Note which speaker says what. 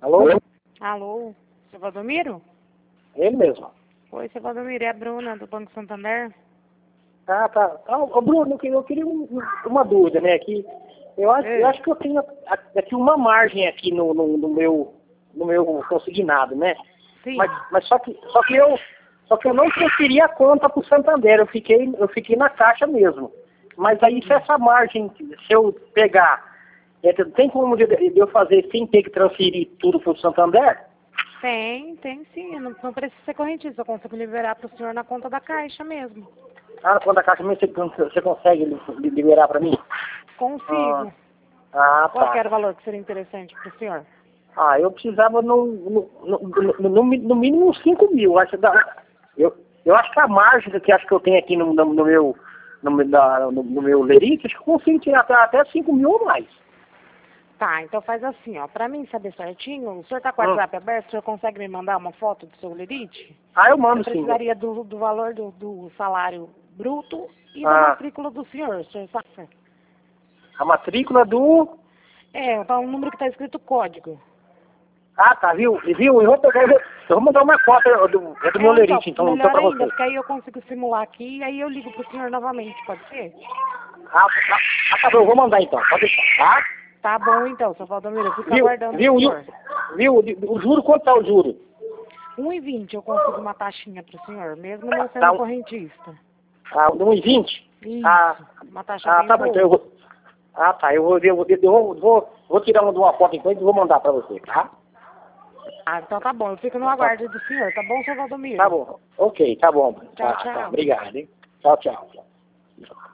Speaker 1: Alô?
Speaker 2: Alô, seu Valdomiro?
Speaker 1: Ele mesmo.
Speaker 2: Oi, seu Valdomiro, é a Bruna, do Banco Santander.
Speaker 1: Ah, tá. Ô, Bruno, eu queria uma dúvida, né? Aqui, eu acho que eu tenho aqui uma margem aqui no meu consignado, né?
Speaker 2: Sim.
Speaker 1: Mas só que eu não transferi a conta para o Santander, eu fiquei na caixa mesmo. Mas aí se essa margem, se eu pegar, tem como de eu fazer sem ter que transferir tudo para o Santander?
Speaker 2: Tem sim. Não precisa ser correntista. Eu consigo liberar para o senhor na conta da Caixa mesmo.
Speaker 1: Ah, na conta da caixa mesmo você consegue liberar para mim?
Speaker 2: Consigo.
Speaker 1: Ah,
Speaker 2: Qual
Speaker 1: tá.
Speaker 2: que era o valor que seria interessante para o senhor?
Speaker 1: Ah, eu precisava no mínimo uns 5 mil. Eu acho que a margem que acho que eu tenho aqui no meu Lerite, acho que eu consigo tirar até 5 mil ou mais.
Speaker 2: Tá, então faz assim, ó. Pra mim saber certinho, o senhor tá com o WhatsApp aberto, o senhor consegue me mandar uma foto do seu lerite?
Speaker 1: Ah, eu mando
Speaker 2: Eu
Speaker 1: sim.
Speaker 2: precisaria do valor do salário bruto e da matrícula do senhor, o senhor sabe?
Speaker 1: A matrícula do...
Speaker 2: Tá um número que tá escrito código.
Speaker 1: Ah, tá, viu? Eu vou mandar uma foto do meu Lerite, então
Speaker 2: Melhor
Speaker 1: pra
Speaker 2: ainda,
Speaker 1: você.
Speaker 2: porque aí eu consigo simular aqui e aí eu ligo pro senhor novamente, pode ser?
Speaker 1: Tá bom, eu vou mandar então, pode deixar, tá?
Speaker 2: Tá bom então, seu Valdomiro, eu fico aguardando o senhor.
Speaker 1: Viu? O juro, quanto tá o juro?
Speaker 2: 1,20 eu consigo uma taxinha pro senhor, mesmo não sendo correntista.
Speaker 1: Ah, 1,20?
Speaker 2: Isso, uma taxa bem
Speaker 1: tá bom,
Speaker 2: boa.
Speaker 1: então eu vou... Ah, tá, eu vou tirar uma foto enquanto e vou mandar pra você, tá?
Speaker 2: Ah, então tá bom, eu fico no aguardo do senhor, tá bom, seu Valdomiro?
Speaker 1: Tá bom, ok, tá bom.
Speaker 2: Tchau,
Speaker 1: Tá,
Speaker 2: tchau.
Speaker 1: obrigado, hein? Tchau.